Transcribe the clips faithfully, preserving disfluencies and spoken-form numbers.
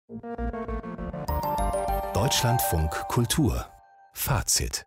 Deutschlandfunk Kultur Fazit.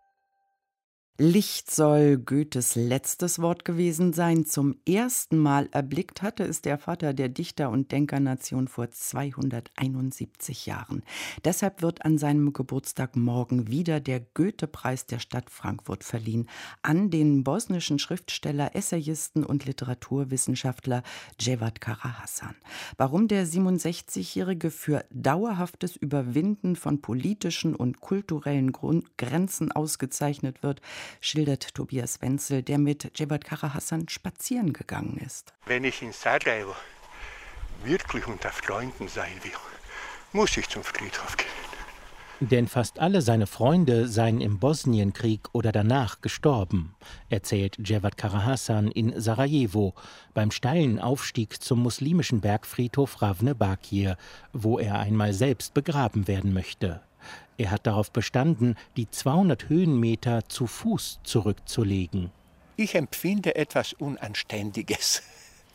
Licht soll Goethes letztes Wort gewesen sein. Zum ersten Mal erblickt hatte es der Vater der Dichter- und Denkernation vor zweihunderteinundsiebzig Jahren. Deshalb wird an seinem Geburtstag morgen wieder der Goethe-Preis der Stadt Frankfurt verliehen an den bosnischen Schriftsteller, Essayisten und Literaturwissenschaftler Dževad Kara-Hasan. Warum der siebenundsechzigjährige für dauerhaftes Überwinden von politischen und kulturellen Grund- Grenzen ausgezeichnet wird, schildert Tobias Wenzel, der mit Dževad Kara-Hasan spazieren gegangen ist. Wenn ich in Sarajevo wirklich unter Freunden sein will, muss ich zum Friedhof gehen. Denn fast alle seine Freunde seien im Bosnienkrieg oder danach gestorben, erzählt Dževad Kara-Hasan in Sarajevo beim steilen Aufstieg zum muslimischen Bergfriedhof Ravne Bakir, wo er einmal selbst begraben werden möchte. Er hat darauf bestanden, die zweihundert Höhenmeter zu Fuß zurückzulegen. Ich empfinde etwas Unanständiges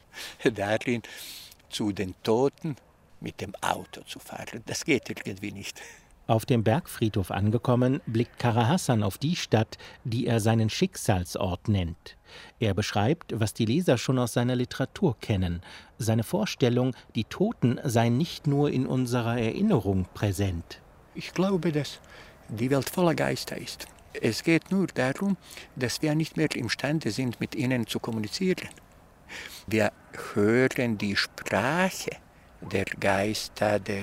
darin, zu den Toten mit dem Auto zu fahren. Das geht irgendwie nicht. Auf dem Bergfriedhof angekommen, blickt Kara-Hasan auf die Stadt, die er seinen Schicksalsort nennt. Er beschreibt, was die Leser schon aus seiner Literatur kennen. Seine Vorstellung, die Toten seien nicht nur in unserer Erinnerung präsent. Ich glaube, dass die Welt voller Geister ist. Es geht nur darum, dass wir nicht mehr imstande sind, mit ihnen zu kommunizieren. Wir hören die Sprache der Geister, der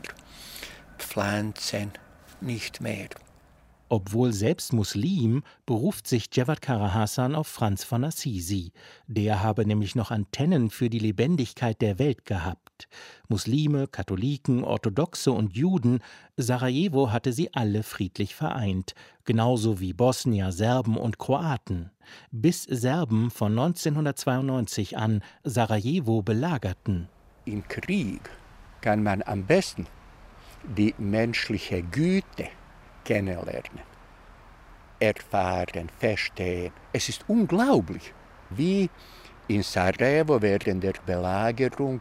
Pflanzen nicht mehr. Obwohl selbst Muslim, beruft sich Dževad Kara-Hasan auf Franz von Assisi. Der habe nämlich noch Antennen für die Lebendigkeit der Welt gehabt. Muslime, Katholiken, Orthodoxe und Juden, Sarajevo hatte sie alle friedlich vereint, genauso wie Bosnier, Serben und Kroaten. Bis Serben von neunzehnhundertzweiundneunzig an Sarajevo belagerten. Im Krieg kann man am besten die menschliche Güte kennenlernen, erfahren, verstehen. Es ist unglaublich, wie in Sarajevo während der Belagerung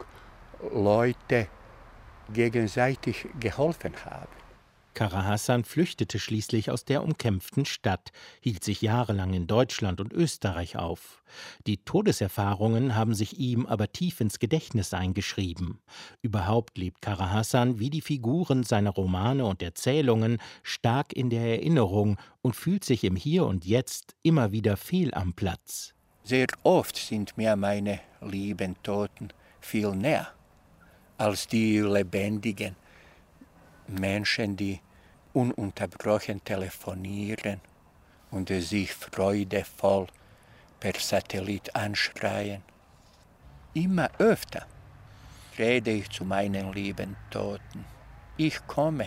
Leute gegenseitig geholfen haben. Kara-Hasan flüchtete schließlich aus der umkämpften Stadt, hielt sich jahrelang in Deutschland und Österreich auf. Die Todeserfahrungen haben sich ihm aber tief ins Gedächtnis eingeschrieben. Überhaupt lebt Kara-Hasan wie die Figuren seiner Romane und Erzählungen stark in der Erinnerung und fühlt sich im Hier und Jetzt immer wieder fehl am Platz. Sehr oft sind mir meine lieben Toten viel näher als die lebendigen Menschen, die ununterbrochen telefonieren und sich freudevoll per Satellit anschreien. Immer öfter rede ich zu meinen lieben Toten. Ich komme,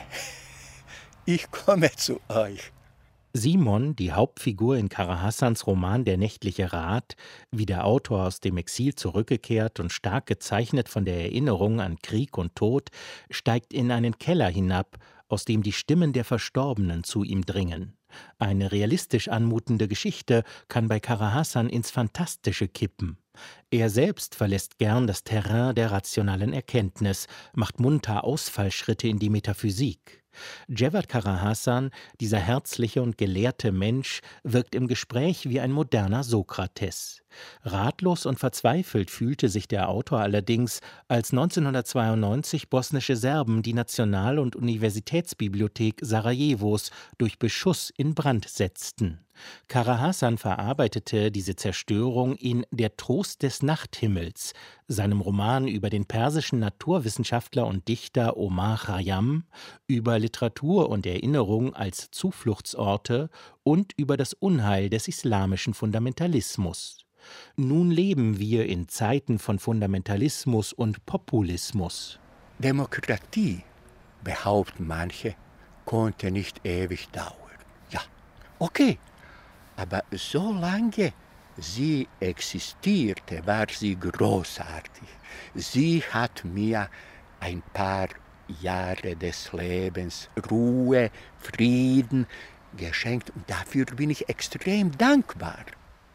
ich komme zu euch. Simon, die Hauptfigur in Kara-Hasans Roman Der nächtliche Rat, wie der Autor aus dem Exil zurückgekehrt und stark gezeichnet von der Erinnerung an Krieg und Tod, steigt in einen Keller hinab, aus dem die Stimmen der Verstorbenen zu ihm dringen. Eine realistisch anmutende Geschichte kann bei Kara-Hasan ins Fantastische kippen. Er selbst verlässt gern das Terrain der rationalen Erkenntnis, macht munter Ausfallschritte in die Metaphysik. Dževad Kara-Hasan, dieser herzliche und gelehrte Mensch, wirkt im Gespräch wie ein moderner Sokrates. Ratlos und verzweifelt fühlte sich der Autor allerdings, als neunzehnhundertzweiundneunzig bosnische Serben die National- und Universitätsbibliothek Sarajevos durch Beschuss in Brand setzten. Kara-Hasan verarbeitete diese Zerstörung in Der Trost des Nachthimmels, seinem Roman über den persischen Naturwissenschaftler und Dichter Omar Khayyam, über Literatur und Erinnerung als Zufluchtsorte und über das Unheil des islamischen Fundamentalismus. Nun leben wir in Zeiten von Fundamentalismus und Populismus. Demokratie, behaupten manche, konnte nicht ewig dauern. Ja, okay, aber solange sie existierte, war sie großartig. Sie hat mir ein paar Jahre des Lebens, Ruhe, Frieden geschenkt und dafür bin ich extrem dankbar.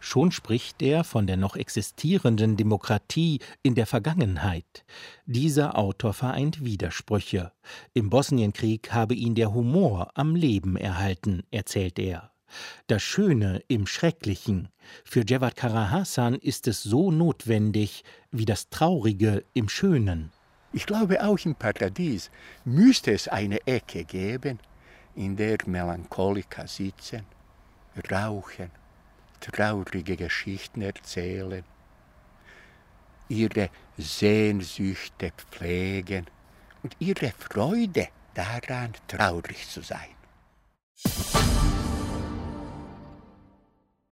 Schon spricht er von der noch existierenden Demokratie in der Vergangenheit. Dieser Autor vereint Widersprüche. Im Bosnienkrieg habe ihn der Humor am Leben erhalten, erzählt er. Das Schöne im Schrecklichen. Für Cevat Karahasan ist es so notwendig wie das Traurige im Schönen. Ich glaube, auch im Paradies müsste es eine Ecke geben, in der Melancholiker sitzen, rauchen, traurige Geschichten erzählen, ihre Sehnsüchte pflegen und ihre Freude daran, traurig zu sein.